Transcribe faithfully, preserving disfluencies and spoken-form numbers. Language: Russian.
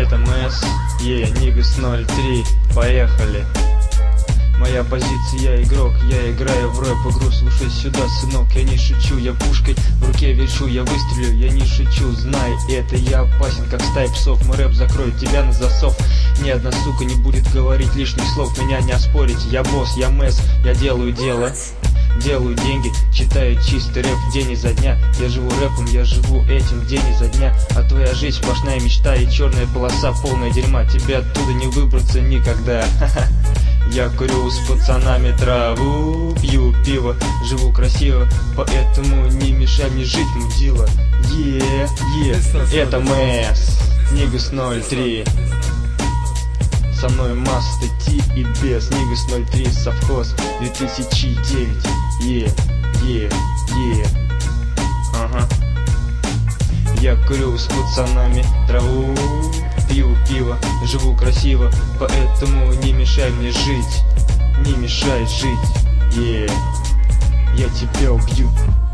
Это МС, е, Нигас ноль три, поехали. Моя позиция, я игрок, я играю в рэп игру. Слушай сюда, сынок, я не шучу, я пушкой в руке вешу, я выстрелю, я не шучу. Знай, это я опасен, как стая псов. Мой рэп закроет тебя на засов. Ни одна сука не будет говорить лишних слов, меня не оспорите. Я босс, я мэс, я делаю дело, делаю деньги, читаю чистый рэп день изо дня. Я живу рэпом, я живу этим день изо дня. А твоя жизнь сплошная мечта и черная полоса, полная дерьма. Тебе оттуда не выбраться никогда. Я курю с пацанами траву, пью пиво, живу красиво, поэтому не мешай мне жить, мудила. Е, е, это МС, Нигас ноль три. Со мной масса статьи и без. Нигас ноль три, совхоз две тысячи девять. Е, е, е. Ага. Я курю с пацанами траву, пью пиво, живу красиво, поэтому не мешай мне жить, не мешай жить. Е, я тебя убью.